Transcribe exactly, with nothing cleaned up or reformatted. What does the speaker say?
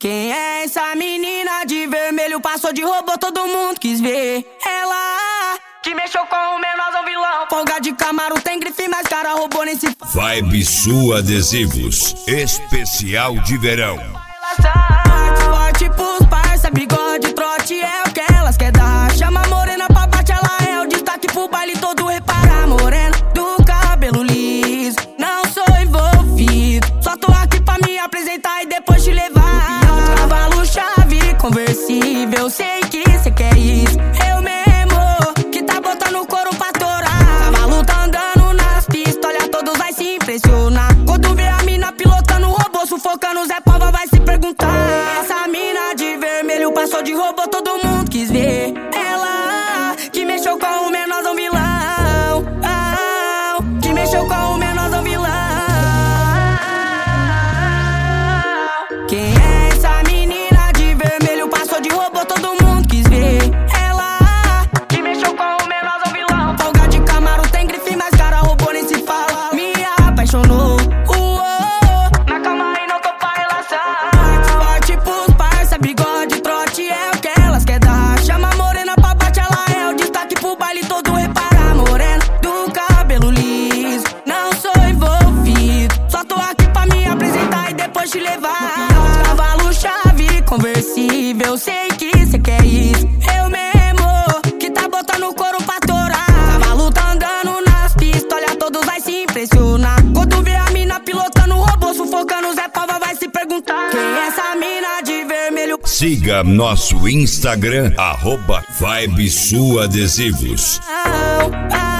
Quem é essa menina de vermelho? Passou de robô, todo mundo quis ver. Ela que mexeu com o menosão vilão. Folga de Camaro, tem grife, mas cara roubou nesse Vibe Sul Adesivos, especial de verão. Forte pros parça, bigode, trote é o que elas quer dar. Chama a morena pra bate, ela é o destaque pro baile todo. Repara a morena do cabelo liso, não sou envolvido, só tô aqui pra me apresentar e depois te levar. Cavalo chave conversível, sei que cê quer isso. Eu mesmo que tá botando couro pra torar. Cavalo tá andando nas pistas, olha todos vai se impressionar. Quando vê a mina pilotando o robô, sufocando Zé Pava vai se perguntar. Essa mina de vermelho passou de robô, todo mundo quis ver. Ela que mexeu com o menosão vilão, ah, que mexeu com o menosão vilão. Quem é essa menina de vermelho? Passou de robô, todo mundo quis ver. Ela que mexeu com o menosão vilão. Folga de Camaro, tem grife, mas cara roubou nem se fala. Me apaixonou, uou, mas calma aí, não tô pra relação. Forte pros parça, bigode, trote é o que elas quer dar. Chama a morena pra bate, ela é o destaque pro baile todo. Repara a morena do cabelo liso, não sou envolvido, só tô aqui pra me apresentar e depois te levar. Cavalo chave conversível, sei que cê quer isso. Eu mesmo que tá botando couro pra torar. Cavalo tá andando nas pistas, olha todos vai se impressionar. Quando vê a mina pilotando o robô, sufocando Zé Pava vai se perguntar. Quem é essa mina de vermelho? Siga nosso Instagram, arroba Vibe Sul Adesivos. Ah, ah.